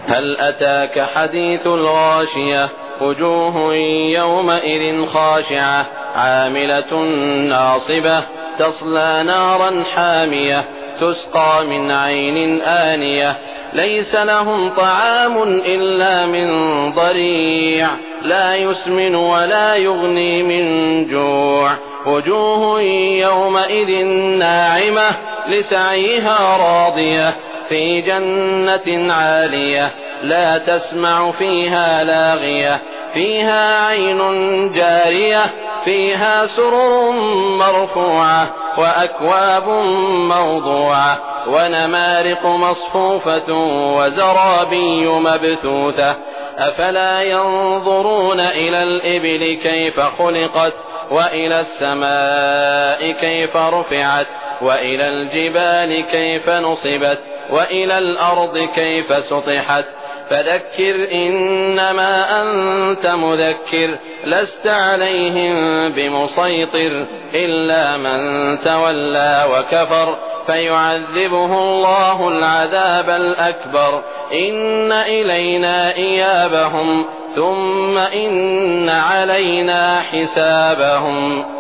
هل أتاك حديث الغاشية وجوه يومئذ خاشعة عاملة ناصبة تصلى نارا حامية تسقى من عين آنية ليس لهم طعام إلا من ضريع لا يسمن ولا يغني من جوع وجوه يومئذ ناعمة لسعيها راضية في جنة عالية لا تسمع فيها لاغية فيها عين جارية فيها سرر مرفوعة وأكواب موضوعة ونمارق مصفوفة وزرابي مبثوثة أفلا ينظرون إلى الإبل كيف خلقت وإلى السماء كيف رفعت وإلى الجبال كيف نصبت وإلى الأرض كيف سطحت فذكر إنما أنت مذكر لست عليهم بمسيطر إلا من تولى وكفر فيعذبه الله العذاب الأكبر إن إلينا إيابهم ثم إن علينا حسابهم.